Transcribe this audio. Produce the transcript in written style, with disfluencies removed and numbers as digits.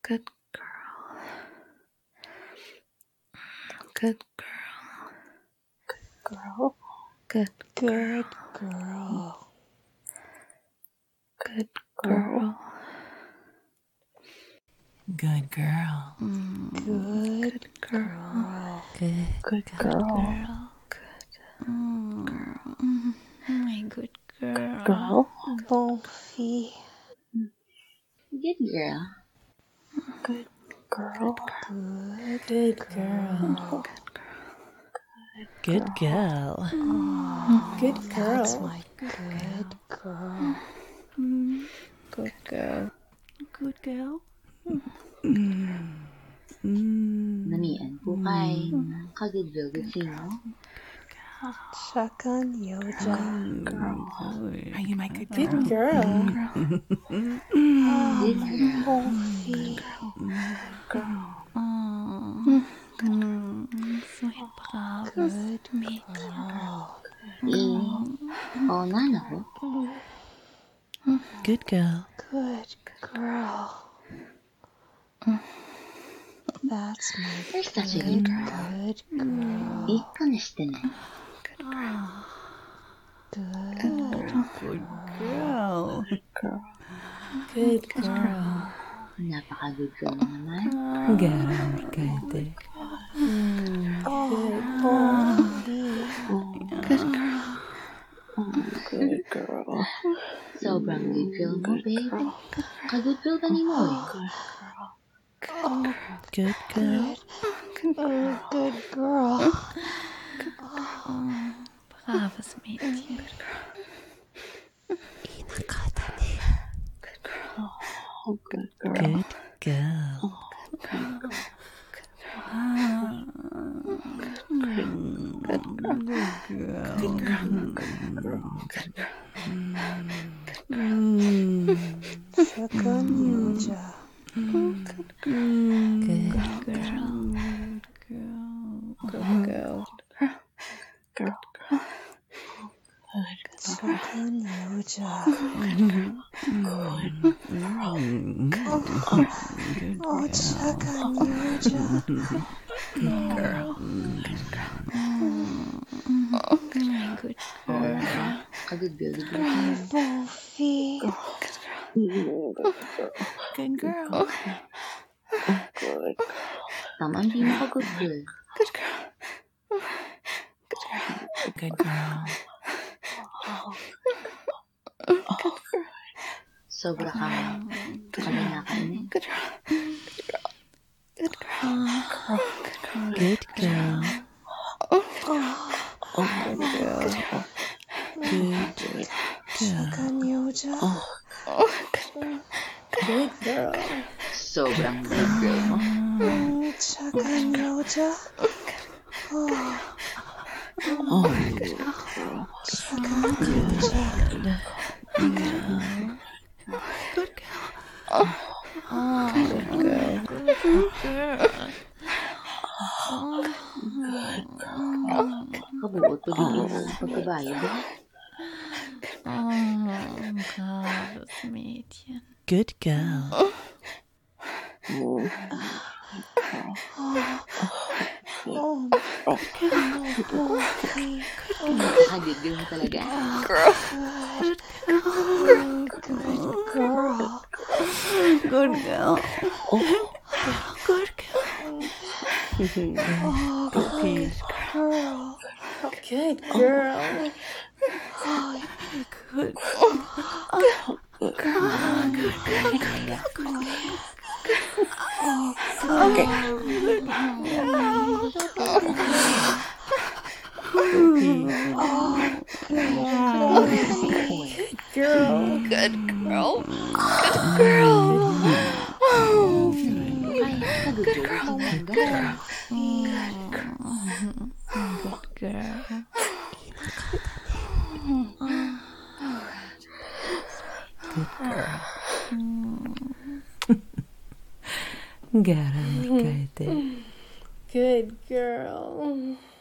Good girl. Good girl. Girl. Good Good girl. Good girl. Good girl. Good girl. Good girl. Girl. My good girl. Girl. Bonfie. Good girl. Good girl. Good girl. Good girl. Good That's girl. my good girl. Good girl. Good girl. Namian po kay kagudyo-gudyo mo. Shakan Yoja. Are you my good girl? Good girl. Bonfie. Så bra. Good girl. Nana ko. Good girl. Good girl. That's my You're such a good girl. good girl. いい子にしてね。 Good Good girl. Good girl. Napaka-good girl mo naman. Garang kayte. Bonfie. Good girl. Sobrang good girl mo, babe. Ka-good girl ba ni mo eh? Good girl. Good girl. Braves Mädchen. Good girl. Good girl. Shakan Yoja. Good girl. Good girl. Girl. Shakan Yoja. Oh, Shakan Yoja. My good girl. Ka-good girl, good girl. Bonfie. Good girl. Tama, hindi mo ka-good girl. Good girl. Sobra kang kalanakan eh. Good girl. Good girl. Good girl. Good girl. Shakan Yoja. Good girl. Sobrang good girl mo. Shakan Yoja. Shakan Yoja. Kabuot pa din pagkabayo ba? Braves Mädchen. Good girl. Bonfie. Ka-good girl mo talaga. Good girl. Good girl. Good girl. Girl. Good girl. Good. Good girl. Good girl. Ay, ka-good girl. Good girl. Good girl. Garang kayte. Good girl.